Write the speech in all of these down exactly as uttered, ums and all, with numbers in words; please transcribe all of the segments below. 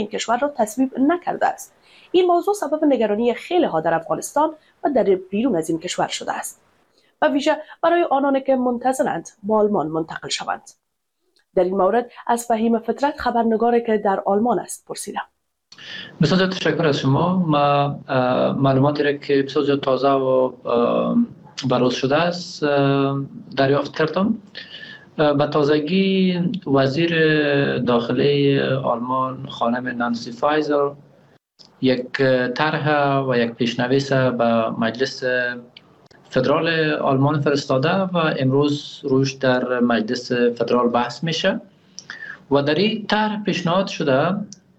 این کشور را تصویب نکرده است. این موضوع سبب نگرانی خیلی ها در افغانستان و در بیرون از این کشور شده است، و ویژه برای آنانی که منتظرند به آلمان منتقل شوند. در این مورد از فهیم فطرت، خبرنگاری که در آلمان است، پرسیدم. بسیار تشکر از شما. ما معلوماتی را که بسیار تازه و بروز شده است دریافت کردم. به تازگی وزیر داخلی آلمان خانم نانسی فایزر یک طرح و یک پیشنویس به مجلس فدرال آلمان فرستاده و امروز روش در مجلس فدرال بحث میشه و در این طرح پیشنهاد شده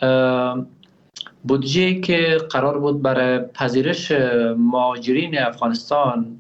بودجه که قرار بود برای پذیرش مهاجرین افغانستان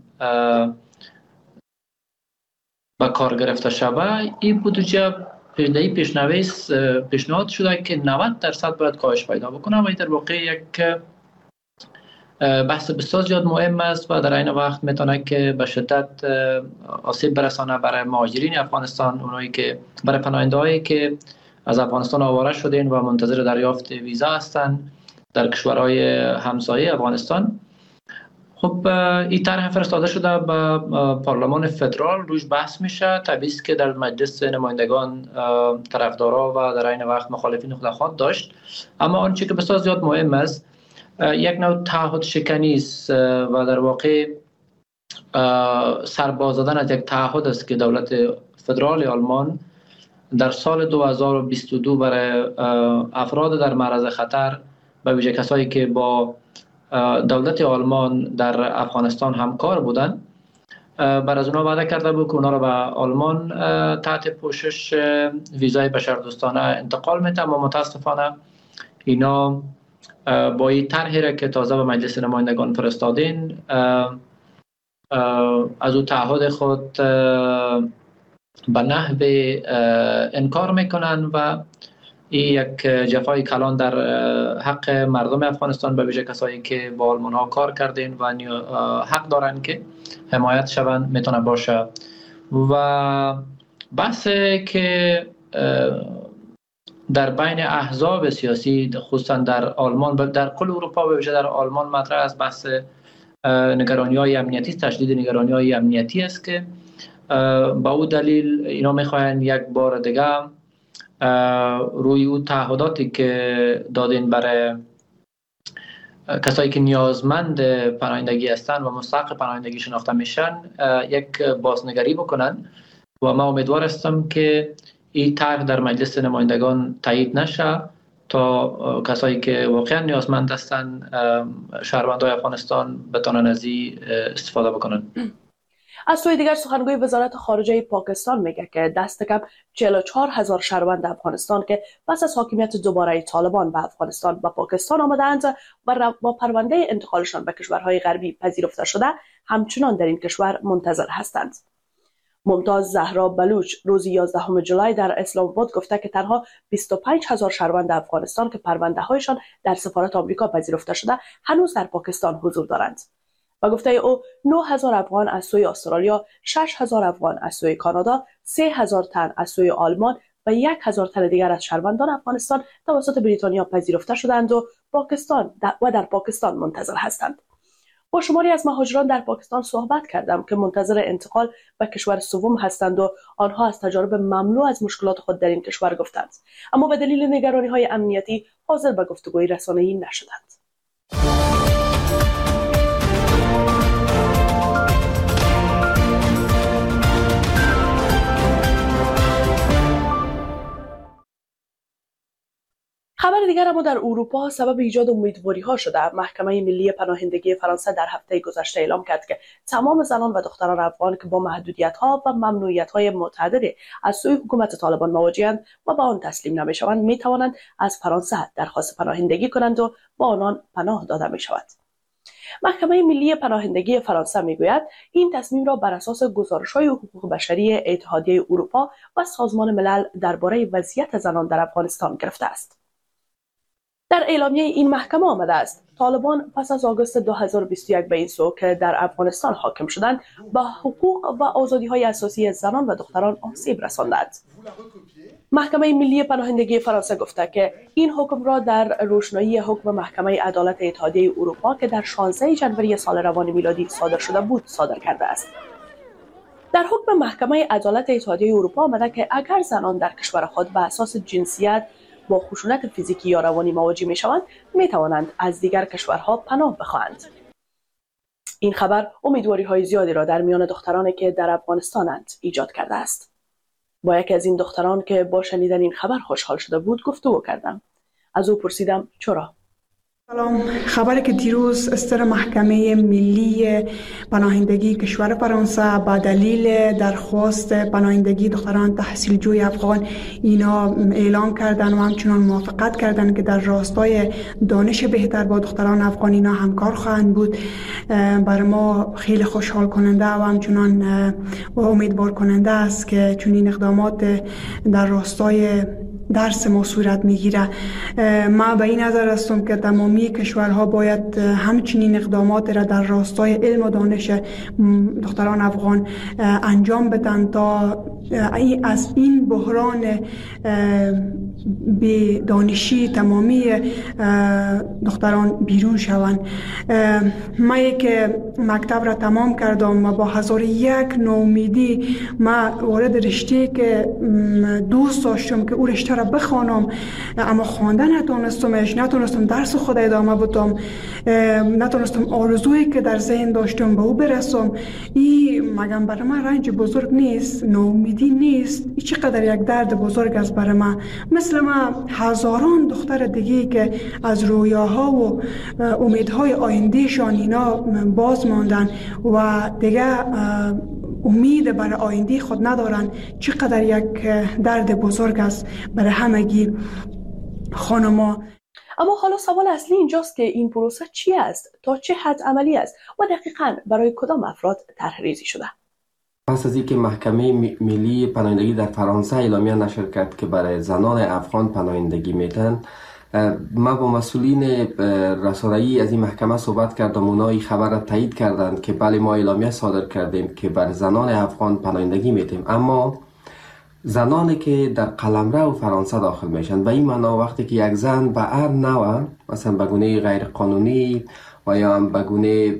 به کار گرفته شود. این بودجه پیشنهاد پیشنویس پیشنهاد شده که نود درصد باید کاهش پیدا بکنه و این در واقع یک بحث بسیار زیاد مهم است و در این وقت میتونه که به شدت آسیب برسانه برای مهاجرین افغانستان، اونایی که برای پناهنده‌هایی که از افغانستان آواره شدین و منتظر دریافت ویزا هستند در کشورهای همسایه افغانستان. خب این طرح فرستاده شده به پارلمان فدرال، روش بحث میشه. طبیعی است که در مجلس نمایندگان طرفدارا و در این وقت مخالفین خود خواهد داشت، اما آنچه که بسیار زیاد مهم است یک نوع تعهد شکنی است و در واقع سرباز دادن از یک تعهد است که دولت فدرال آلمان در سال دو هزار و بیست و دو برای افراد در معرض خطر، به ویژه کسایی که با دولت آلمان در افغانستان همکار بودند، بر از اونا وعده کرده بود که اونا را به آلمان تحت پوشش ویزای بشردوستانه انتقال میده. اما متاسفانه اینا با این طرحی را که تازه به مجلس نمایندگان فرستادین از او تعهد خود به نحو انکار میکنن و این یک جفای کلان در حق مردم افغانستان، به ویژه کسایی که با آلمان ها کار کردین و حق دارن که حمایت شوند میتونه باشه. و بحثی که در بین احزاب سیاسی خصوصا در آلمان، در کل اروپا و ویژه در آلمان مطرح است، بحث نگرانی‌های امنیتی، تشدید نگرانی‌های امنیتی است که با او دلیل اینا میخواین یک بار دیگه روی او تعهداتی که دادین برای کسایی که نیازمند پناهندگی هستند و مستحق پناهندگی شناخته میشن یک بازنگری بکنن و ما امیدوار هستم که این طرح در مجلس نمایندگان تایید نشه تا کسایی که واقعا نیازمند هستند، شهروندان افغانستان، بتونن از این استفاده بکنن. از سوی دیگر سخنگوی وزارت خارجه پاکستان میگه که دست کم چهل و چهار هزار شهروند افغانستان که پس از حاکمیت دوباره طالبان به افغانستان و پاکستان آمدند و با پرونده انتقالشان به کشورهای غربی پذیرفته شده همچنان در این کشور منتظر هستند. ممتاز زهرا بلوچ روز یازدهم ژوئیه در اسلام آباد گفته که تنها بیست و پنج هزار شهروند افغانستان که پرونده هایشان در سفارت آمریکا پذیرفته شده هنوز در پاکستان حضور دارند. و گفته او نه هزار افغان از سوی استرالیا، شش هزار افغان از سوی کانادا، سه هزار تن از سوی آلمان و یک هزار تن دیگر از شهروندان افغانستان توسط بریتانیا پذیرفته شدند و پاکستان و در پاکستان منتظر هستند. با شماری از مهاجران در پاکستان صحبت کردم که منتظر انتقال به کشور سوم هستند و آنها از تجارب مملو از مشکلات خود در این کشور گفتند، اما به دلیل نگرانی‌های امنیتی حاضر به گفتگوی رسانه‌ای نشدند. خبر دیگر اما در اروپا سبب ایجاد امیدواری ها شده. محکمه ملی پناهندگی فرانسه در هفته گذشته اعلام کرد که تمام زنان و دختران افغان که با محدودیت ها و ممنوعیت های متعددی از سوی حکومت طالبان مواجهند و به آن تسلیم نمی شوند می توانند از فرانسه درخواست پناهندگی کنند و با آنان پناه داده می شود. محکمه ملی پناهندگی فرانسه میگوید این تصمیم را بر اساس گزارش‌های حقوق بشری اتحادیه اروپا و سازمان ملل درباره وضعیت زنان در افغانستان گرفته است. در اعلامیه این محکمه آمده است طالبان پس از آگوست دو هزار و بیست و یک به این سو که در افغانستان حاکم شدند با حقوق و آزادی‌های اساسی زنان و دختران آسیب رساندند. محکمه ملی پناهندگی فرانسه گفته که این حکم را در روشنایی حکم محکمه عدالت اتحادیه اروپا که در شانزده ژانویه سال روان میلادی صادر شده بود صادر کرده است. در حکم محکمه عدالت اتحادیه اروپا آمده که اگر زنان در کشور خود به اساس جنسیت با خشونت فیزیکی یا روانی مواجه می شوند، می توانند از دیگر کشورها پناه بخواهند. این خبر امیدواری های زیادی را در میان دخترانی که در افغانستانند ایجاد کرده است. با یکی از این دختران که با شنیدن این خبر خوشحال شده بود گفتگو کردم. از او پرسیدم چرا؟ سلام. خبری که دیروز استر محکمه ملی پناهندگی کشور فرانسه با دلیل درخواست پناهندگی دختران تحصیلجوی افغان اینا اعلام کردن و همچنان موافقت کردن که در راستای دانش بهتر با دختران افغان اینا همکار خواهند بود، بر ما خیلی خوشحال کننده و همچنان و امیدوار کننده است که چون این اقدامات در راستای درس ما صورت میگیره. ما به این نظر هستم که تمامی کشورها باید همچنین اقدامات را در راستای علم و دانش دختران افغان انجام بدن تا از این بحران به دانشی تمامی دختران بیرون شوند. ما یک مکتب را تمام کردم و با هزار یک نومیدی ما وارد رشته که دوست داشتم که او رشته را بخوانم، اما خواندن نتونستمش، نتونستم درس خود ادامه بدم، نتونستم آرزویی که در ذهن داشتم به او برسم. این مگم برای من رنج بزرگ نیست؟ نومیدی نیست؟ این چقدر یک درد بزرگ است برای من. مثل ما هزاران دختر دیگه که از رویاها و امیدهای آیندهشان اینا باز ماندن و دیگه امید برای آینده خود ندارن، چقدر یک درد بزرگ است برای همگی خانما. اما حالا سوال اصلی اینجاست که این پروسه چی است؟ تا چه حد عملی است؟ و دقیقاً برای کدام افراد طرح‌ریزی شده؟ پس از اینکه محکمه ملی پناهندگی در فرانسه اعلامیه نشر کرد که برای زنان افغان پناهندگی میتن، ما با مسئولین رسانه‌ای از این محکمه صحبت کردم. اونا این خبر را تایید کردند که بله ما اعلامیه صادر کردیم که بر زنان افغان پناهندگی میتیم، اما زنانی که در قلمرو فرانسه داخل میشن، به این معنا وقتی که یک زن به هر نوع، مثلا به گونه غیر قانونی و یا هم به گونه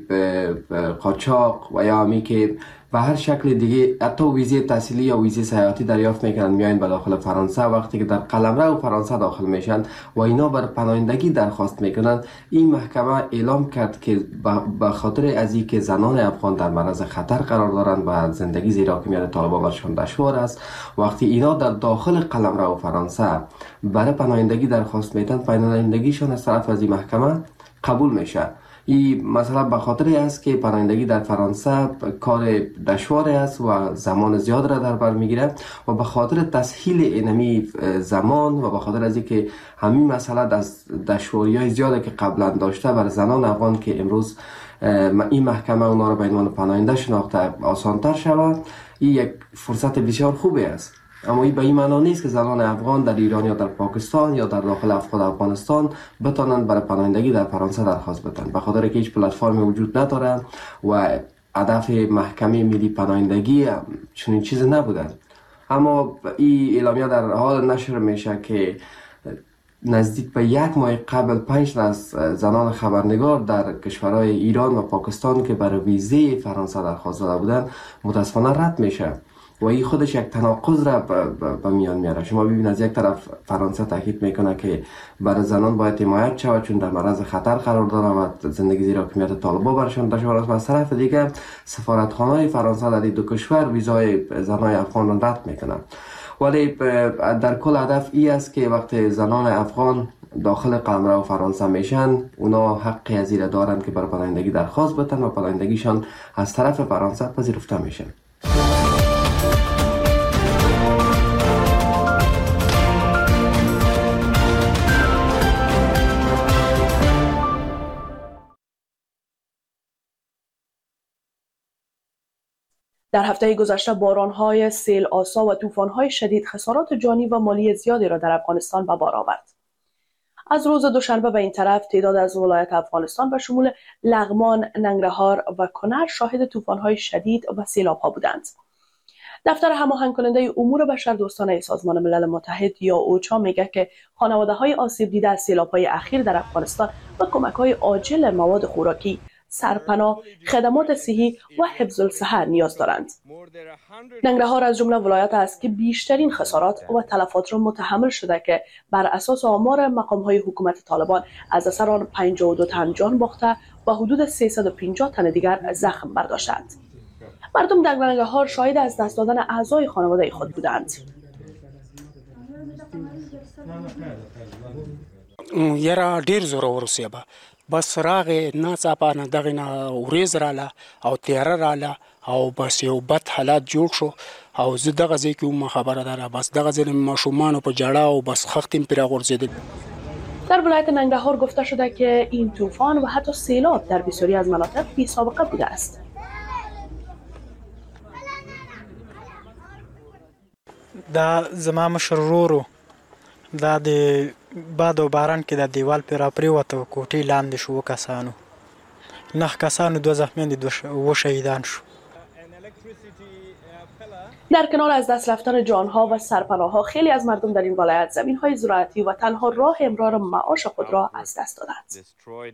قاچاق و یا همی که و هر شکل دیگه حتی ویزه تحصیلی یا ویزه سیاحتی دریافت میکنن میاین به داخل فرانسه، وقتی که در قلمرو فرانسه داخل میشن و اینا بر پناهندگی درخواست میکنن، این محکمه اعلام کرد که به خاطر از اینکه زنان افغان در معرض خطر قرار دارند و زندگی زیر حاکمیت طالبان برشان دشوار است، وقتی اینا در داخل قلمرو فرانسه برای پناهندگی درخواست میتن، پناهندگیشان از طرف از این محکمه قبول میشه. این مثلا به خاطر است که پناهندگی در فرانسه کار دشوار است و زمان زیاد را در بر میگیره و به خاطر تسهیل اینمی زمان و به خاطر از اینکه همین مسئله از دشواری‌های زیاده که قبلا داشته بر زنان افغان که امروز این محکمه اونا را به عنوان پناهنده شناخته آسان‌تر شود، این یک فرصت بسیار خوبی است. اما این به این معنا نیست که زنان افغان در ایران یا در پاکستان یا در داخل افغانستان بتانند برای پناهندگی در فرانسه درخواست بدن، به خاطر که هیچ پلتفرمی وجود نداره و هدف محکمه ملی پناهندگی چنین چیز نبوده. اما این اعلامیه در حال نشر میشه که نزدیک به یک ماه قبل پنج از زنان خبرنگار در کشورهای ایران و پاکستان که برای ویزه فرانسه درخواست داده بودن متاسفانه رد میشه و این خودش یک تناقض را به میان میاره. شما ببینید از یک طرف فرانسه تاکید میکنه که برای زنان باید حمایت شود چون در معرض خطر قرار داره و زندگی زیر حاکمیت طالبان برشان دشوار است، و از طرف دیگه سفارتخانه فرانسه در این دو کشور ویزای زنان افغان را رد میکنه. ولی در کل هدف ای است که وقتی زنان افغان داخل قلمرو فرانسه میشن، اونا حقی از این دارند که برای پناهندگی درخواست بدن و پناهندگیشان از طرف فرانسه پذیرفته میشن. در هفته گذشته باران‌های سیل آسا و طوفان‌های شدید خسارات جانی و مالی زیادی را در افغانستان به بار آورد. از روز دوشنبه به این طرف تعداد از ولایات افغانستان به شمول لغمان، ننگرهار و کنر شاهد طوفان‌های شدید و سیلاب‌ها بودند. دفتر هماهنگ کننده امور بشردوستانه سازمان ملل متحد یا اوچا میگه که خانواده های آسیب دیده از سیلاب‌های اخیر در افغانستان و کمک های عاجل مواد خوراکی، سرپناه، خدمات صحی و حفظ الصحه نیاز دارند. ننگرهار از جمله ولایت است که بیشترین خسارات و تلفات را متحمل شده که بر اساس آمار مقام‌های حکومت طالبان از اثر آن پنجاه و دو تن جان باخته و حدود سیصد و پنجاه تن دیگر زخم برداشتند. مردم در ننگرهار شاهد از دست دادن اعضای خانواده خود بودند. یرا ډیر زور ورسېبه بس راغې ناڅاپه نه دغه نه وریځ راله او تیاره راله او بس یو بد حالات جوړ شو او زه دغه ځای کې وم خبره داره بس دغه ځای ماشومانو په جړه او بس خختم پرې غورځېدل. در ولایت ننگرهار گفته شده که این طوفان و حتی سیلاب در بسیاری از مناطق بی سابقه بوده است. دا زما مشر ورور دا د باد او باران کې د دیوال پر راپریوته کوټې لاندې شو کسانو نه کسانو دو زخمیان دي و شهیدان شو. در کنار از دست رفتن جانها و سرپناه‌ها خیلی از مردم در این ولایت زمین‌های زراعتی و تنها راه امرار معاش خود را از دست دادند.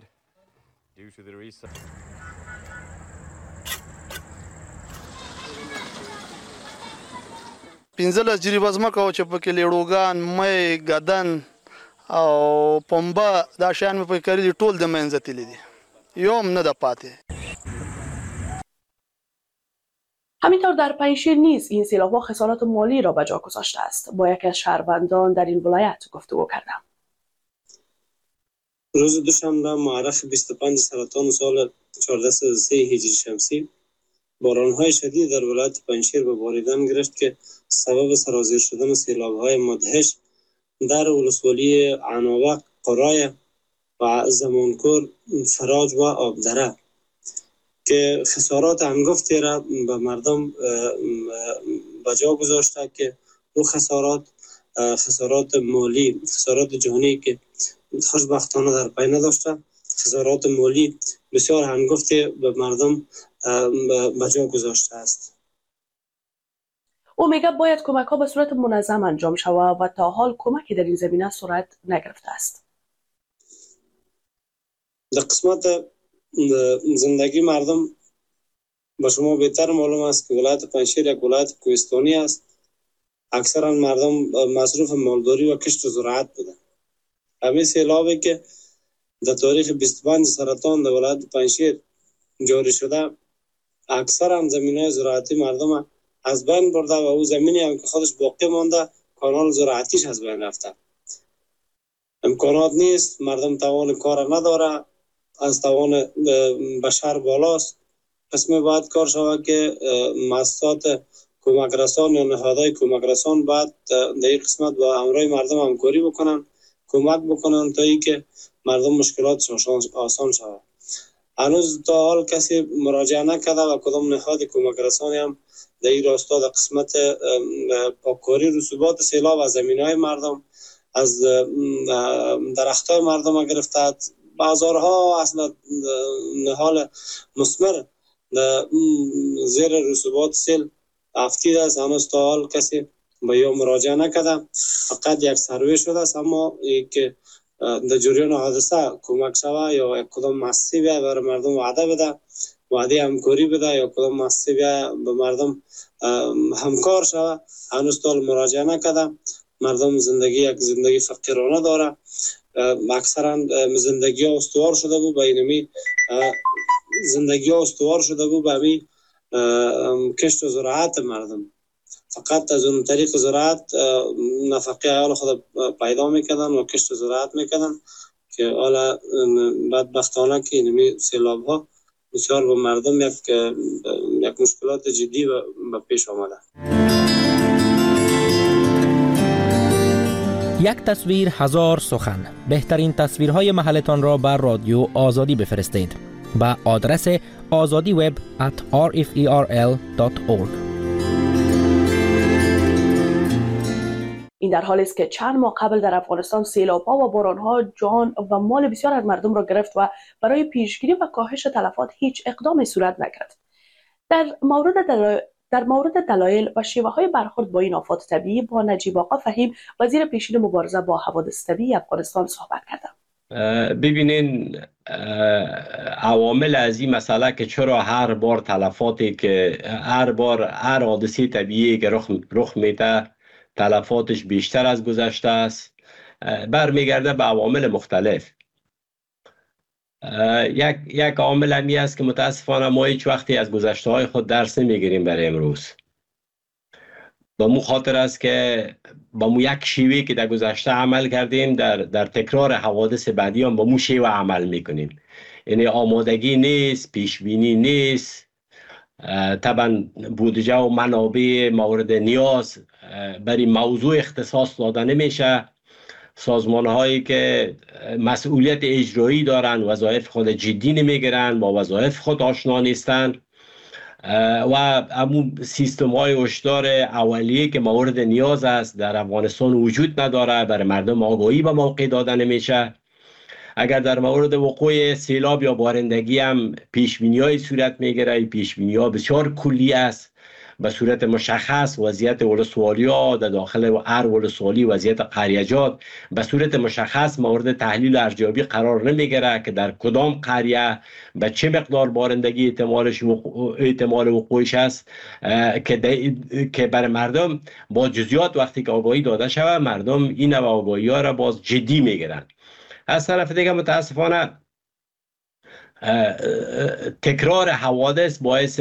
پنځله جریبه ځمکه وه چې پکې لیړوګان می ګدن او پنبه دا شیان مې پکې کرلي دي ټول د منځه تللي دي یو هم نه ده پاتې. همینطور در پنجشیر نیز این سیلاب‌ها خسارات مالی را به جا گذاشته است. با یکی از شهروندان در این ولایت گفتگو کردم. روز دوشنبه مورخ بیست و پنج سرطان سال چهارصد و سه هجری شمسی باران‌های شدید در ولایت پنجشیر به باریدن گرفت که سبب سرازیر شدن سیلاب‌های مدهش در ولسوالی عنابه، قرای و زمانکور، فراج و آبدره که خسارات هنگفتی را به مردم به جا گذاشته که او خسارات خسارات مالی، خسارات جانی که خوشبختانه در پی نداشته، خسارات مالی بسیار هنگفتی به مردم به جا گذاشته است. او میگه باید کمک ها به صورت منظم انجام شود و تا حال کمکی در این زمینه صورت نگرفته است. در قسمت زندگی مردم به شما بهتر معلوم است که ولایت پنجشیر یک ولایت کوهستانی است. اکثرا مردم مصروف مالداری و کشت و زراعت بودند. همین سیلابی که در تاریخ بیست و پنج سرطان در ولایت پنجشیر جاری شده اکثرا زمینهای زراعتی مردم از بین برده و او زمینی هم که خودش باقی مانده کانال زراعتیش از بین رفته. امکانات نیست، مردم توان کار نداره، از توان بشر بالاست. قسمی باید کار شود که مؤسسات کمک رسان یا نهادهای کمک رسان باید در این قسمت با همراه مردم همکاری بکنن، کمک بکنن تا ای که مردم مشکلات آسان شود. هنوز تا حال کسی مراجعه نکرده و کدام نهاد کمک رسانی هم در این راستا در قسمت پاککاری رسوبات سیلاب از زمینهای مردم، از درختای مردم گرفته بازارها اصلا نهال مسمر زیر رسوبات سیل افتیده است. هنوز تا حال کسی به یا مراجعه نکرده، فقط یک سروی شده است. اما ای که در جریان حادثه کمک شوه یا کدام مؤسسه بیا برای مردم وعده بده، وعده همکاری بده یا کدام مؤسسه بیا به مردم همکار شوه، هنوز تا حال مراجعه نکرده. مردم زندگی یک زندگی فقیرانه داره. اکثرا زندگی ها استوار شده بود به اینمی زندگی ها استوار شده بود به همین کشت و زراعت مردم. فقط از اون طریق زراعت نفقه حال خود پیدا میکردن و کشت و زراعت میکردن که حالا بدبختانه که اینمی سیلاب ها بسیار به مردم یک, یک مشکلات جدی به پیش آمده. یک تصویر هزار سخن. بهترین تصویرهای محلتان را بر رادیو آزادی بفرستید با آدرس آزادی وب ات آر اف ای آر ال دات اورگ. این در حالی است که چند ماه قبل در افغانستان سیلاب‌ها و باران‌ها جان و مال بسیار از مردم را گرفت و برای پیشگیری و کاهش تلفات هیچ اقدامی صورت نگرفت. در مورد در مورد دلایل و شیوه های برخورد با این آفات طبیعی با نجیب آقا فهیم وزیر پیشین مبارزه با حوادث طبیعی افغانستان صحبت کردم. ببینین عوامل از این مسئله که چرا هر بار تلفاتی که هر بار هر حادثه طبیعی که رخ, رخ میده تلفاتش بیشتر از گذشته است برمیگرده به عوامل مختلف. یک یک عامل همی است که متاسفانه ما هیچ وقتی از گذشته های خود درس نمیگیریم برای امروز. با مو خاطر است که با مو یک شیوه که در گذشته عمل کردیم در در تکرار حوادث بعدی هم با مو شیوه عمل میکنیم. یعنی آمادگی نیست، پیش بینی نیست، طبعا بودجه و منابع مورد نیاز برای موضوع اختصاص داده نمیشه. سازمان هایی که مسئولیت اجرایی دارن وظایف خود جدی نمیگیرن، با وظایف خود آشنا نیستن و همون سیستم های هشدار اولیه که مورد نیاز است در افغانستان وجود نداره، برای مردم آگاهی به موقع داده نمیشه. اگر در مورد وقوع سیلاب یا بارندگی هم پیشبینی‌های صورت میگیره، پیشبینی‌ها بسیار کلی است، به صورت مشخص وضعیت ولسوالیا در داخل هر ولسوالی وضعیت قریه‌جات به صورت مشخص مورد تحلیل و ارزیابی قرار نمیگیره که در کدام قریه به چه مقدار بارندگی احتمالش وقوع احتمال وقوعش است که که برای مردم با جزئیات وقتی که آگاهی داده شود مردم این نوع آگاهی ها را باز جدی میگیرن. از طرف دیگه متاسفانه تکرار حوادث باعث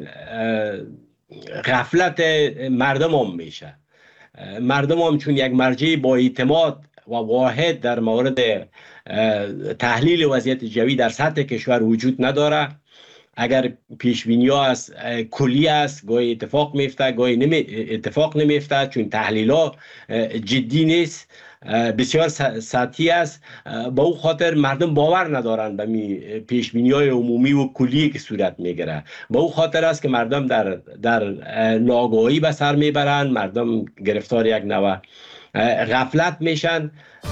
غفلت مردم هم میشه. مردم هم چون یک مرجع با اعتماد و واحد در مورد تحلیل وضعیت جوی در سطح کشور وجود نداره، اگر پیشبینی ها از کلی است گاهی اتفاق میفته گاهی نمی اتفاق نمیفته چون تحلیل ها جدی نیست، بسیار سطحی است. با او خاطر مردم باور ندارن به می پیشبینی های عمومی و کلی که صورت میگیره. با او خاطر است که مردم در در ناآگاهی به سر میبرن، مردم گرفتار یک نوع غفلت میشن.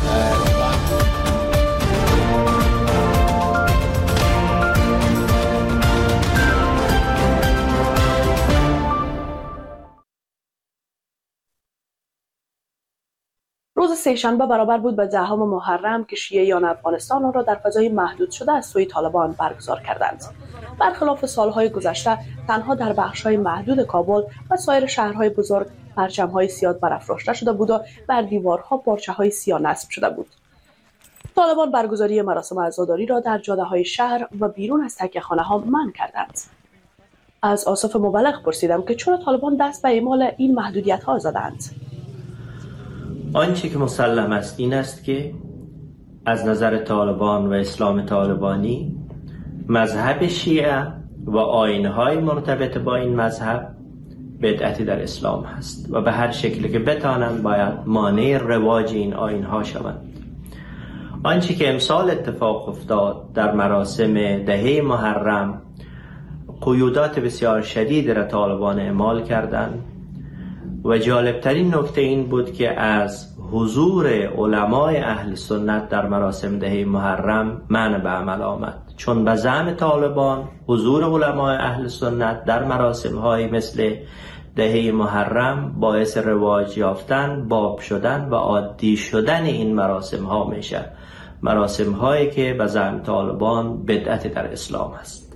روز سه‌شنبه برابر بود به دهم محرم که شیعیان افغانستان را در فضای محدود شده از سوی طالبان برگزار کردند. برخلاف سالهای گذشته تنها در بخش‌های محدود کابل و سایر شهرهای بزرگ پرچم‌های سیاه برافراشته شده بود و بر دیوارها پارچه‌های سیاه نصب شده بود. طالبان برگزاری مراسم عزاداری را در جاده‌های شهر و بیرون از تکیه‌خانه‌ها منع کردند. از آصف مبلغ پرسیدم که چرا طالبان دست به اعمال این محدودیت‌ها زدند. آنچه که مسلم است این است که از نظر طالبان و اسلام طالبانی مذهب شیعه و آیین‌های مرتبط با این مذهب بدعتی در اسلام هست و به هر شکلی که بتانند باید مانع رواج این آیین‌ها شوند. آنچه که امسال اتفاق افتاد در مراسم دهه محرم قیودات بسیار شدید را طالبان اعمال کردند و جالبترین نکته این بود که از حضور علمای اهل سنت در مراسم دهه محرم منع به عمل آمد، چون به زعم طالبان حضور علمای اهل سنت در مراسم های مثل دهه محرم باعث رواج یافتن، باب شدن و عادی شدن این مراسم ها میشه، مراسم هایی که به زعم طالبان بدعت در اسلام است.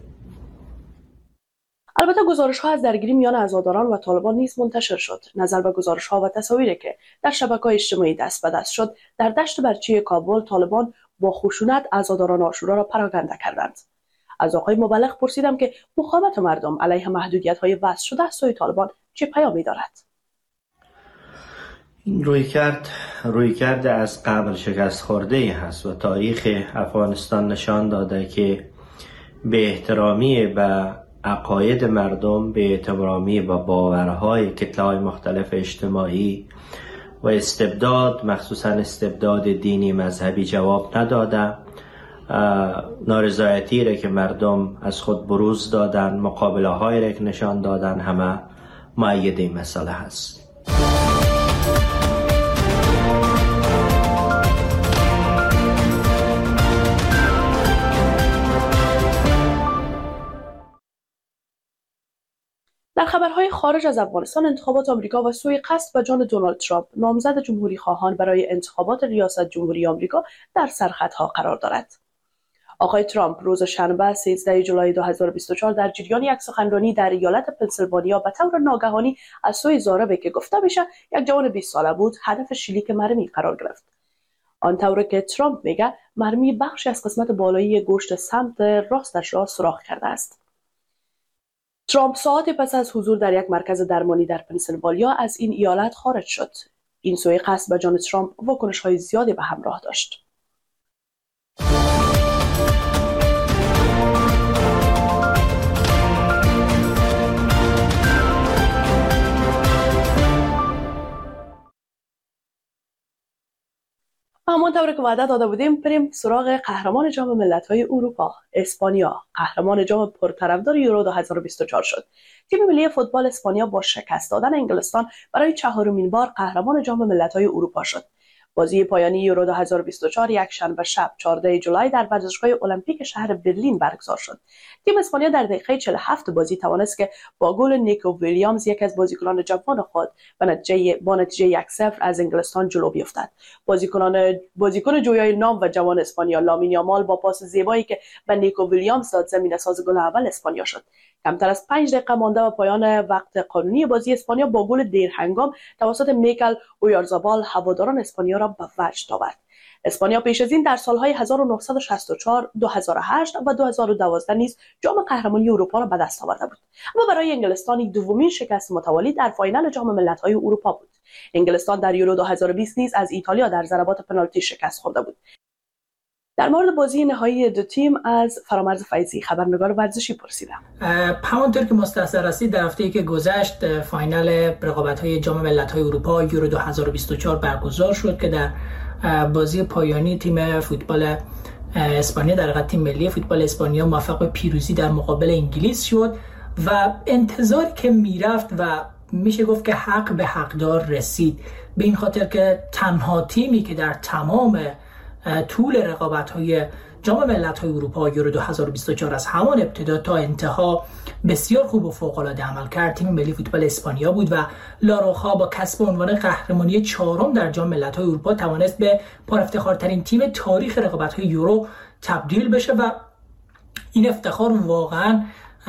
البته گزارش‌ها از درگیری میان عزاداران و طالبان نیز منتشر شد. نظر به گزارش‌ها و تصاویری که در شبکه‌های اجتماعی دست به دست شد، در دشت برچی کابل طالبان با خشونت عزاداران عاشورا را پراکنده کردند. از آقای مبلغ پرسیدم که مقاومت مردم علیه محدودیت‌های وضع شده از سوی طالبان چه پیامی دارد. این رویکرد رویکرد از قبل شکست خورده‌ای هست و تاریخ افغانستان نشان داده که به احترامی به عقاید مردم، به احترامی با باورهای کتله‌های مختلف اجتماعی و استبداد، مخصوصا استبداد دینی مذهبی جواب نداده. نارضایتی را که مردم از خود بروز دادن، مقابله هایی را که نشان دادن، همه مؤید این مسئله هست. در خبرهای خارج از افغانستان، انتخابات آمریکا و سوء قصد به جان دونالد ترامپ، نامزد جمهوری خواهان برای انتخابات ریاست جمهوری آمریکا، در سرخطها قرار دارد. آقای ترامپ روز شنبه سیزده جولای دو هزار و بیست و چهار در جریان یک سخنرانی در ایالت پنسیلوانیا به طور ناگهانی از سوی ضاربی که گفته میشه یک جوان بیست ساله بود هدف شلیک مرمی قرار گرفت. آن طوری که ترامپ میگه مرمی بخشی از قسمت بالایی گوشت سمت راستش را سوراخ کرده است. ترامپ ساعتی پس از حضور در یک مرکز درمانی در پنسیلوانیا از این ایالت خارج شد. این سوء قصد به جان ترامپ واکنش‌های زیادی به همراه داشت. همانطور که وعده داده بودیم بریم سراغ قهرمان جام ملت‌های اروپا. اسپانیا قهرمان جام پرطرفدار یورو دو هزار و بیست و چهار شد. تیم ملی فوتبال اسپانیا با شکست دادن انگلستان برای چهارمین بار قهرمان جام ملت‌های اروپا شد. بازی پایانی یورو دو هزار و بیست و چهار یک شنبه شب چهاردهم جولای در ورزشگاه المپیک شهر برلین برگزار شد. تیم اسپانیا در دقیقه چهل و هفت بازی توانست که با گل نیکو ویلیامز یک از بازیکنان جوان خود به نتیجه با نتیجه یک صفر از انگلستان جلو بیفتد. بازیکنان بازیکن جویای نام و جوان اسپانیا لامین یامال با پاس زیبایی که به نیکو ویلیامز داد زمینه‌ساز گل اول اسپانیا شد. کمتر از پنج دقیقه مانده و پایان وقت قانونی بازی اسپانیا با گل دیرهنگام توسط میکل اویارزابال هواداران اسپانیا را به وجد آورد. اسپانیا پیش از این در سالهای هزار و نهصد و شصت و چهار، دو هزار و هشت و دو هزار و دوازده نیز جام قهرمانی اروپا را به دست آورده بود. اما برای انگلستان دومین شکست متوالی در فاینال جام ملت‌های اروپا بود. انگلستان در یورو دو هزار و بیست نیز از ایتالیا در ضربات پنالتی شکست خورده بود. در مورد بازی نهایی دو تیم از فرامرز فیضی خبرنگار ورزشی پرسیدم. همانطور که مستحضر هستید در هفته‌ای که گذشت فاینال رقابت‌های جام ملت‌های اروپا یورو دو هزار و بیست و چهار برگزار شد که در بازی پایانی تیم فوتبال اسپانیا در حقیقت تیم ملی فوتبال اسپانیا موفق به پیروزی در مقابل انگلیس شد و انتظاری که میرفت و میشه گفت که حق به حقدار رسید، به این خاطر که تنها تیمی که در تمام طول رقابت‌های جام ملت‌های اروپا یورو دو هزار و بیست و چهار از همان ابتدا تا انتها بسیار خوب و فوق‌العاده عمل کرد تیم ملی فوتبال اسپانیا بود و لاروخا با کسب عنوان قهرمانی چهارم در جام ملت‌های اروپا توانست به پرافتخارترین تیم تاریخ رقابت‌های یورو تبدیل بشه و این افتخار واقعاً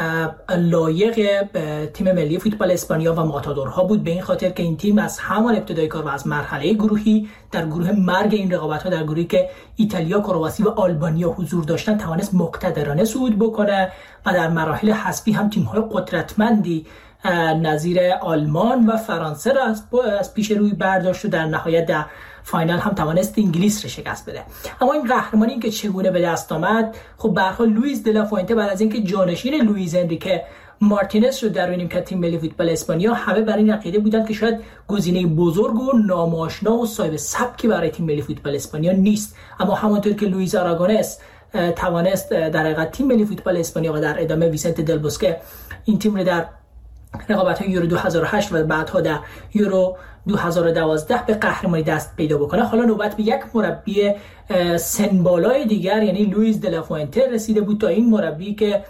لایق تیم ملی فوتبال اسپانیا و ماتادورها بود، به این خاطر که این تیم از همان ابتدای کار و از مرحله گروهی در گروه مرگ این رقابت‌ها در گروهی که ایتالیا، کرواسی و آلبانیا حضور داشتن توانست مقتدرانه صعود بکنه و در مراحل حذفی هم تیم‌های قدرتمندی نظیر آلمان و فرانسه را از پیش روی برداشت و در نهایت در فاینال هم توانست انگلیس را شکست بده. اما این قهرمانی که چگونه به دست آمد، خب به هر حال لوئیس دلافوئنته بعد از اینکه جانشین لوئیس انریکه مارتینز شد در نیمکت تیم ملی فوتبال اسپانیا، همه بر این عقیده بودند که شاید گزینه بزرگ و ناماشنا و صاحب سبکی برای تیم ملی فوتبال اسپانیا نیست. اما همانطور که لوئیس آراگونس توانست در حقیقت تیم ملی فوتبال اسپانیا و در ادامه ویسنت دل بوسکه این تیم را در رقابت‌های یورو دو هزار و هشت و بعدها در یورو دو هزار و دوازده به قهرمانی دست پیدا بکنه، حالا نوبت به یک مربی سن بالای دیگر یعنی لوئیس دلافوئنته رسیده بود تا این مربی که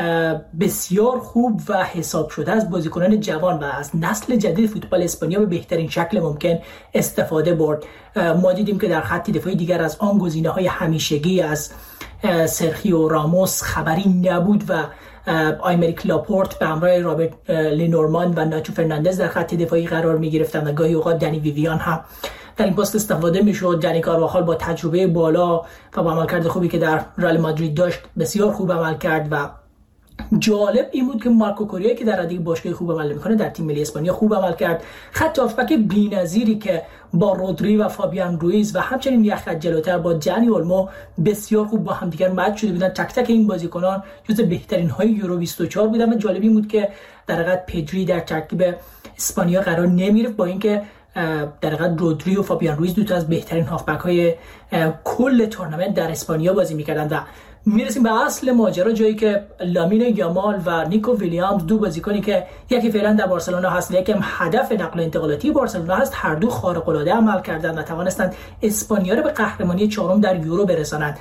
بسیار خوب و حساب شده از بازیکنان جوان و از نسل جدید فوتبال اسپانیا به بهترین شکل ممکن استفاده برد. ما دیدیم که در خط دفاعی دیگر از آن گزینه‌های همیشگی از سرخیو راموس خبری نبود و آیمریک لاپورت به همراه رابرت لینورمان و ناچو فرناندز در خط دفاعی قرار می گرفتند و گاهی اوقات دنی ویویان هم در این پست استفاده می شد. دنی کارواخال با تجربه بالا و با عملکرد خوبی که در رئال مادرید داشت بسیار خوب عمل کرد و جالب این بود که مارکو کوریا که در ردیف باشگاه خوب عمل میکنه در تیم ملی اسپانیا خوب عمل کرد. خط هافبک بی‌نظیری که با رودری و فابیان رویز و همچنین یک خط جلوتر با جانی اولمو بسیار خوب با هم دیگر مچ شده بودن. تک تک این بازیکنان جزو بهترین های یورو بیست و چهار بودن و جالب این بود که در حقیقت پدری در ترکیب اسپانیا قرار نمی‌گرفت، با اینکه در حقیقت رودری و فابیان رویز دو تا از بهترین هافبک های کل تورنمنت در اسپانیا بازی می‌کردند. و میرسیم به اصل ماجرا، جایی که لامین یامال و نیکو ویلیامز دو بازیکنی که یکی فعلا در بارسلونا هست و یکی هم هدف نقل و انتقالاتی بارسلونا هست، هر دو خارق العاده عمل کردند و توانستند اسپانیا را به قهرمانی چهارم در یورو برسانند.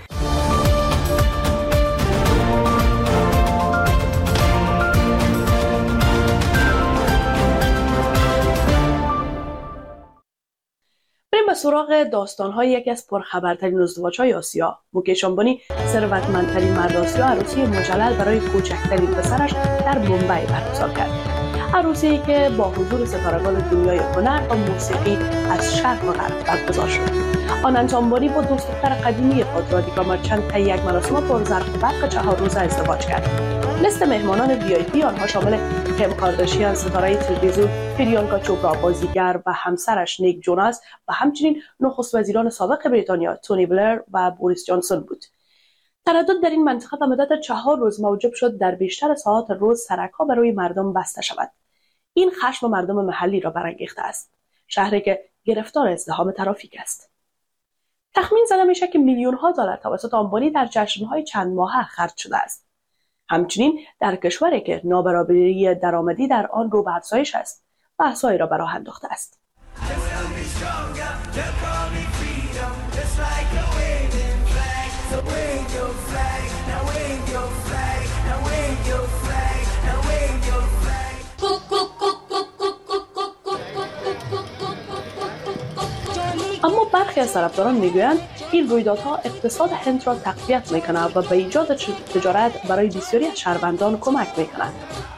سراغ داستان‌های یکی از پرخبرترین ازدواج‌های آسیا. موکیش آمبانی، ثروتمندترین مرد آسیا، عروسی مجلل برای کوچکترین پسرش در بمبئی برگزار کرد. عروسی که با حضور ستارگان دنیای هنر و موسیقی از شرق و غرب برگزار شد. آنند آمبانی با دوست دختر قدیمی خود رادیکا مرچنت طی یک مراسم پرزرق و برق چهار روزه ازدواج کرد. لیست مهمانان وی آی پی آنها شامل کیم کارداشیان، ستاره تلویزیون، پریانکا چوپرا بازیگر و همسرش نیک جوناس و همچنین نخست وزیران سابق بریتانیا تونی بلر و بوریس جانسون بود. تردد در این منطقه به مدت چهار روز موجب شد در بیشتر ساعات روز سرک‌ها برای مردم بسته شود. این خشم مردم محلی را برانگیخته است. شهری که گرفتار ازدحام ترافیک است. تخمین زده میشه که میلیون ها دلار توسط آمبانی در جشن‌های چند ماهه خرج شده است. همچنین در کشوری که نابرابری درآمدی در آن رو به افزایش است، بحث‌هایی را به راه انداخته است. اما برخی از طرفداران میگویند این رویدادها اقتصاد هند را تقویت میکند و به ایجاد تجارت برای بسیاری از شهروندان کمک میکند.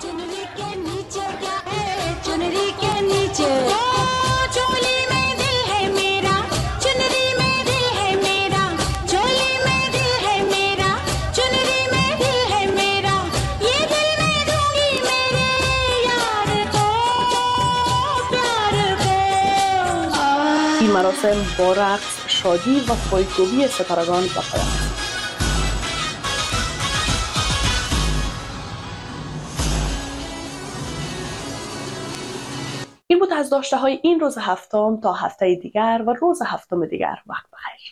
این مراسم با رقص، شادی و پایکوبی ستارگان به پایان است. این بود از داشته های این روز هفتم. تا هفته دیگر و روز هفتم دیگر وقت بخیر.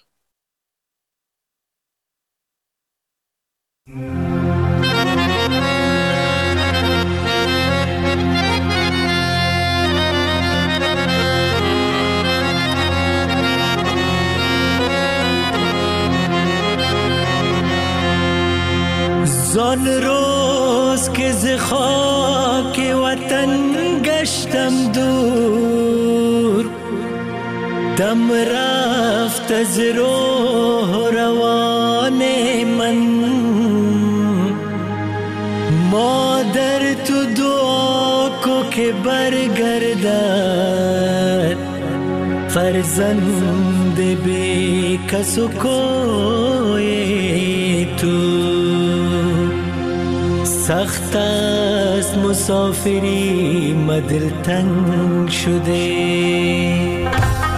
زان روز که ز خاک وطن گشتم دور، دم رفت از روح روان من. مادر تو دعا کو که برگردد، فرزند بی کس و کوی تو. سخت است مسافری مدل تنگ شده،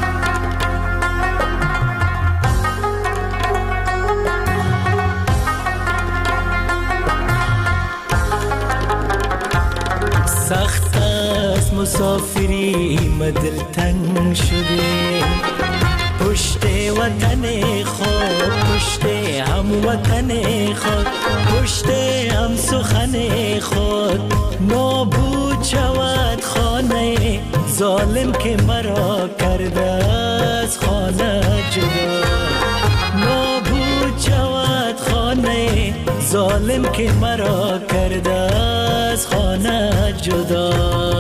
سخت است مسافری مدل تنگ شده. پشت وطن خود، پشت هم وطن خود، پشت هم سخن خود. نابود شود خانه ظالم که مرا کرده از خانه جدا. نابود شود خانه ظالم که مرا کرده از خانه جدا.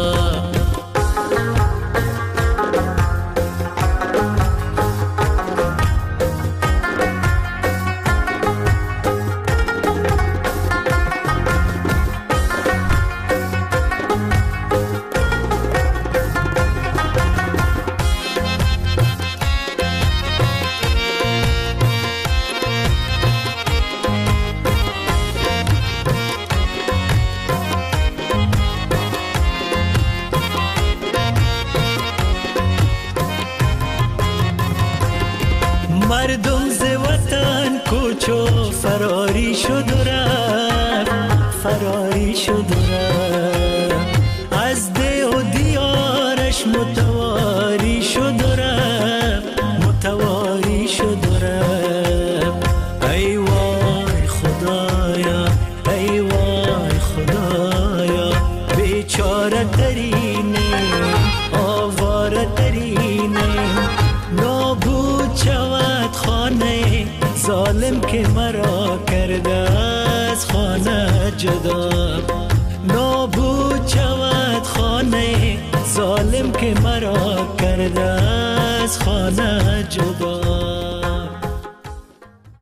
مردم ز وطن کوچو فراری شد و رفت، فراری شد و رفت. از ده و دیارش متواری شد و رفت، متواری شد و رفت. ای وای خدایا، ای وای خدایا، بیچاره ترینیم، آواره ترینیم. نابود شود خانه ظالم که مرا کرده از خانه جدا. نابود شود خانه ظالم که مرا کرده از خانه جدا.